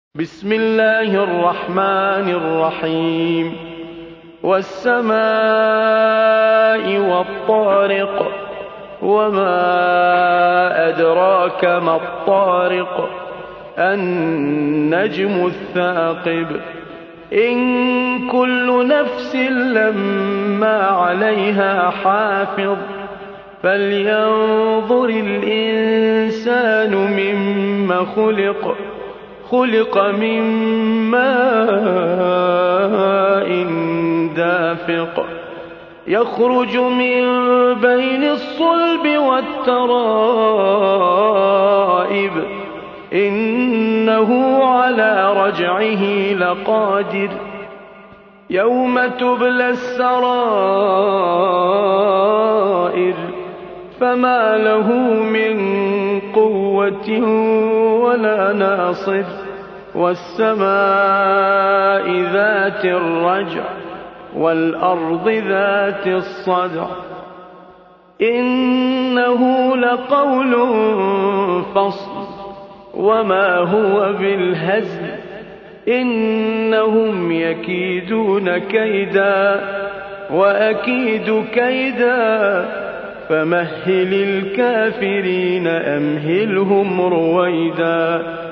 بسم الله الرحمن الرحيم والسماء والطارق وما أدراك ما الطارق النجم الثاقب إن كل نفس لما عليها حافظ فلينظر الإنسان مما خلق من ماء دافق يخرج من بين الصلب والترائب إنه على رجعه لقادر يوم تبلى السرائر فما له من قوة ولا ناصر والسماء ذات الرجع والأرض ذات الصدع إنه لقول فصل وما هو بالهزل إنهم يكيدون كيدا وأكيد كيدا فمهل الكافرين أمهلهم رويدا